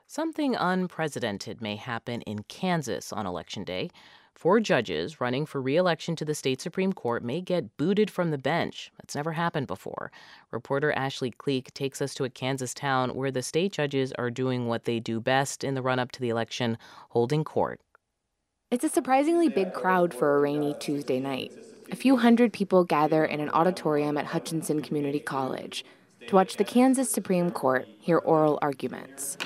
Something unprecedented may happen in Kansas on Election Day. Four judges running for re-election to the state Supreme Court may get booted from the bench. That's never happened before. Reporter Ashley Cleek takes us to a Kansas town where the state judges are doing what they do best in the run-up to the election, holding court. It's a surprisingly big crowd for a rainy Tuesday night. A few hundred people gather in an auditorium at Hutchinson Community College to watch the Kansas Supreme Court hear oral arguments.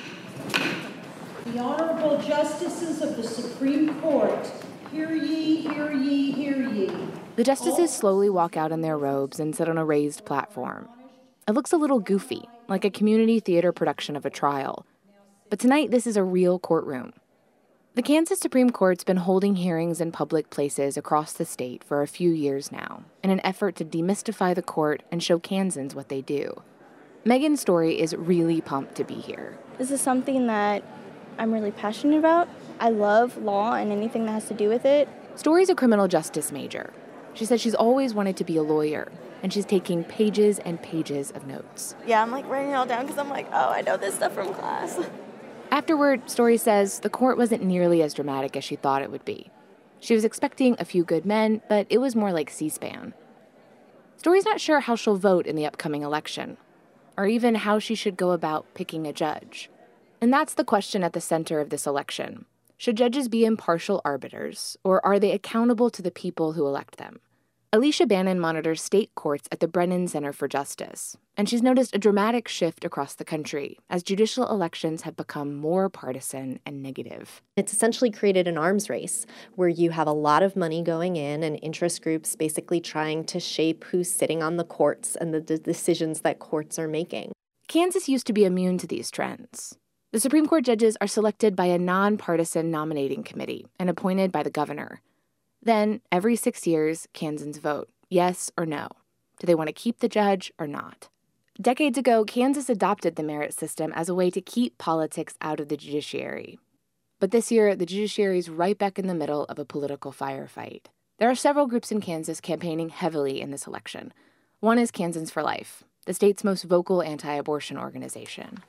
The Honorable Justices of the Supreme Court, hear ye, hear ye, hear ye. The justices slowly walk out in their robes and sit on a raised platform. It looks a little goofy, like a community theater production of a trial. But tonight, this is a real courtroom. The Kansas Supreme Court's been holding hearings in public places across the state for a few years now, in an effort to demystify the court and show Kansans what they do. Megan Story is really pumped to be here. This is something that I'm really passionate about. I love law and anything that has to do with it. Story's a criminal justice major. She says she's always wanted to be a lawyer, and she's taking pages and pages of notes. Yeah, I'm writing it all down because I'm I know this stuff from class. Afterward, Story says the court wasn't nearly as dramatic as she thought it would be. She was expecting a few good men, but it was more like C-SPAN. Story's not sure how she'll vote in the upcoming election, or even how she should go about picking a judge. And that's the question at the center of this election. Should judges be impartial arbiters, or are they accountable to the people who elect them? Alicia Bannon monitors state courts at the Brennan Center for Justice, and she's noticed a dramatic shift across the country as judicial elections have become more partisan and negative. It's essentially created an arms race where you have a lot of money going in and interest groups basically trying to shape who's sitting on the courts and the decisions that courts are making. Kansas used to be immune to these trends. The Supreme Court judges are selected by a nonpartisan nominating committee and appointed by the governor. Then, every 6 years, Kansans vote, yes or no. Do they want to keep the judge or not? Decades ago, Kansas adopted the merit system as a way to keep politics out of the judiciary. But this year, the judiciary's right back in the middle of a political firefight. There are several groups in Kansas campaigning heavily in this election. One is Kansans for Life, the state's most vocal anti-abortion organization.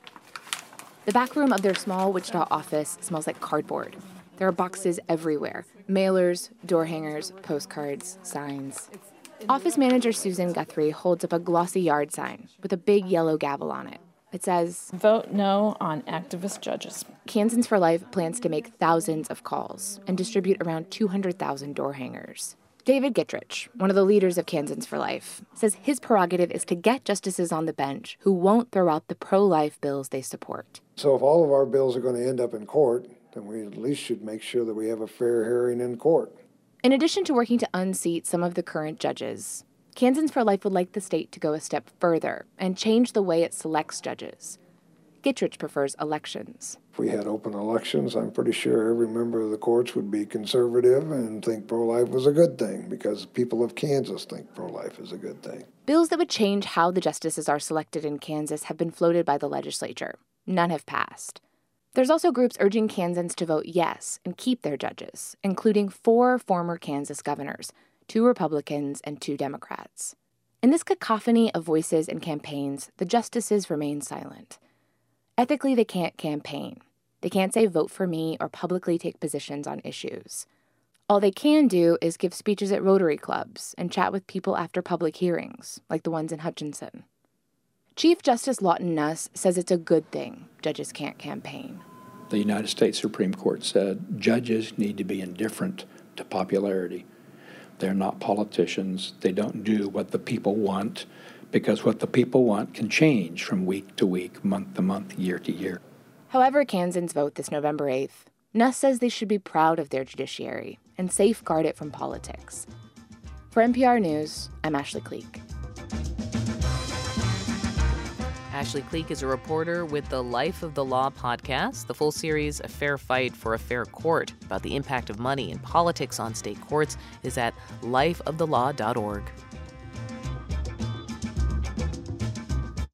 The back room of their small Wichita office smells like cardboard. There are boxes everywhere. Mailers, door hangers, postcards, signs. Office manager Susan Guthrie holds up a glossy yard sign with a big yellow gavel on it. It says, "Vote no on activist judges." Kansans for Life plans to make thousands of calls and distribute around 200,000 door hangers. David Gitrich, one of the leaders of Kansans for Life, says his prerogative is to get justices on the bench who won't throw out the pro-life bills they support. So if all of our bills are going to end up in court, then we at least should make sure that we have a fair hearing in court. In addition to working to unseat some of the current judges, Kansans for Life would like the state to go a step further and change the way it selects judges. Gitrich prefers elections. If we had open elections, I'm pretty sure every member of the courts would be conservative and think pro-life was a good thing, because people of Kansas think pro-life is a good thing. Bills that would change how the justices are selected in Kansas have been floated by the legislature. None have passed. There's also groups urging Kansans to vote yes and keep their judges, including 4 former Kansas governors, 2 Republicans and 2 Democrats. In this cacophony of voices and campaigns, the justices remain silent. Ethically, they can't campaign. They can't say vote for me or publicly take positions on issues. All they can do is give speeches at Rotary clubs and chat with people after public hearings, like the ones in Hutchinson. Chief Justice Lawton Nuss says it's a good thing judges can't campaign. The United States Supreme Court said judges need to be indifferent to popularity. They're not politicians. They don't do what the people want, because what the people want can change from week to week, month to month, year to year. However Kansans vote this November 8th, Nuss says they should be proud of their judiciary and safeguard it from politics. For NPR News, I'm Ashley Cleek. Ashley Cleek is a reporter with the Life of the Law podcast. The full series, A Fair Fight for a Fair Court, about the impact of money and politics on state courts, is at lifeofthelaw.org.